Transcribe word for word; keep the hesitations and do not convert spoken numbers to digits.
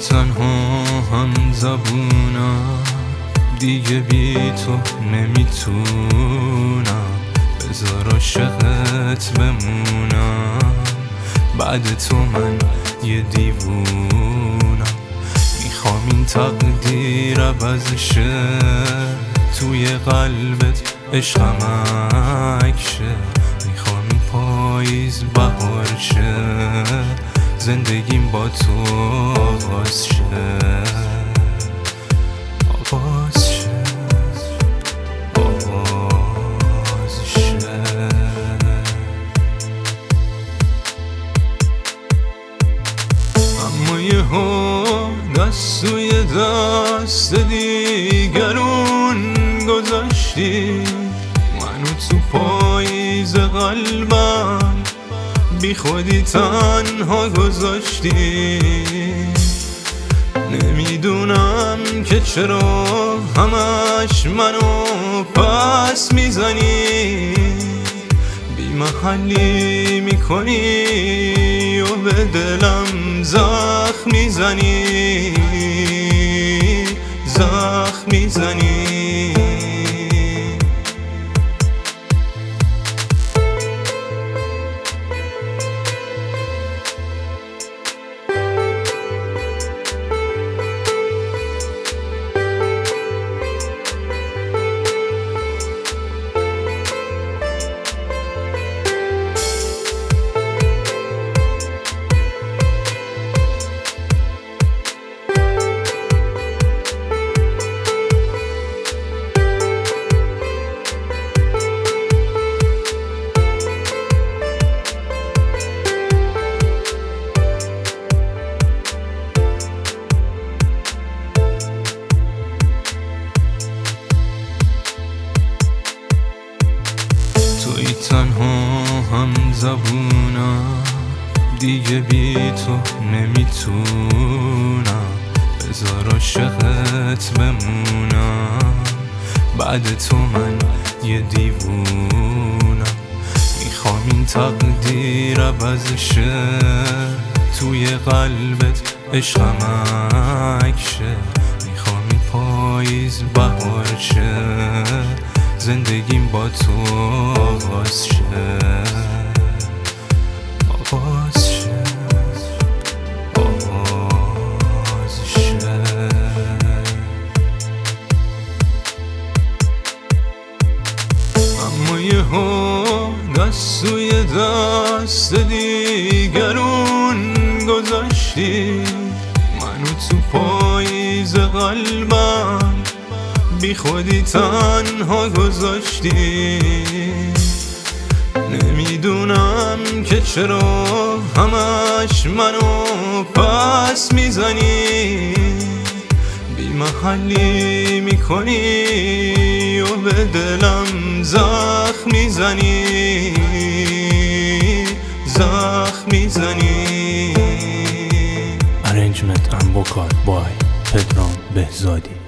تنها هم زبونم، دیگه بی تو نمیتونم. بذار عاشقت بمونم، بعد تو من یه دیوونم. میخوام این تقدیر عوض شه، توی قلبت عشقم عکشه. میخوام این پاییز بهار شه، زندگیم با تو آغاز شه، آغاز شه، آغاز شه. اما یهو دست توی دست دیگرون گذاشتی، منو تو پاییز قلبم بی خودی تنها گذاشتی. نمیدونم که چرا همش منو پس میزنی، بی محلی میکنی و به دلم زخم میزنی، زخم میزنی. توی تنها هم زبونم، دیگه بی تو نمیتونم. بذار عاشقت بمونم، بعد تو من یه دیوونم. میخوام این تقدیر عوض شه، توی قلبت عشقم عکشه. میخوام این پاییز بهار شه، زندگیم با تو آغاز شه، آغاز شه، آغاز شه. اما یهو دست توی دست دیگرون گذاشتی، منو تو پاییز قلبم بی خودی تنها گذاشتی. نمیدونم که چرا همش منو پس میزنی، بی محلی میکنی و به دلم زخم میزنی، زخم میزنی. Arrangement and vocal by Pedram Behzadi.